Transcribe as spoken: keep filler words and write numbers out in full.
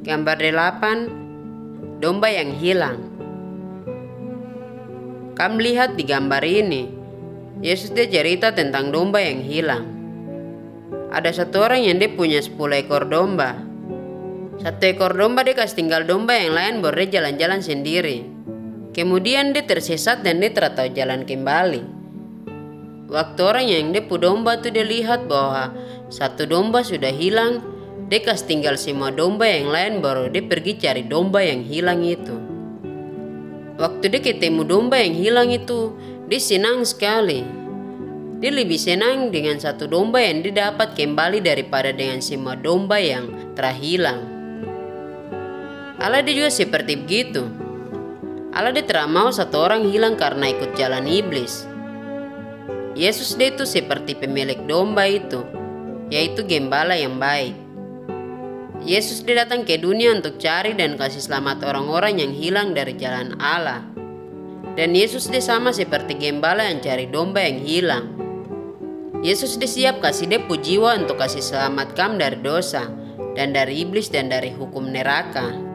Gambar delapan, domba yang hilang. Kamu lihat di gambar ini, Yesus dia cerita tentang domba yang hilang. Ada satu orang yang dia punya sepuluh ekor domba. Satu ekor domba dia kasih tinggal domba yang lain baru dia jalan-jalan sendiri. Kemudian dia tersesat dan dia tidak tahu jalan kembali. Waktu orang yang dia pu domba tuh dia lihat bahwa satu domba sudah hilang, dia kasih tinggal semua domba yang lain baru dia pergi cari domba yang hilang itu. Waktu dia ketemu domba yang hilang itu, dia senang sekali. Dia lebih senang dengan satu domba yang dia dapat kembali daripada dengan semua domba yang telah hilang. Allah dia juga seperti begitu. Allah dia tidak mau satu orang hilang karena ikut jalan iblis. Yesus dia itu seperti pemilik domba itu, yaitu gembala yang baik. Yesus dia datang ke dunia untuk cari dan kasih selamat orang-orang yang hilang dari jalan Allah. Dan Yesus dia sama seperti gembala yang cari domba yang hilang. Yesus dia siap kasih dia pu jiwa untuk kasih selamat kamu dari dosa dan dari iblis dan dari hukum neraka.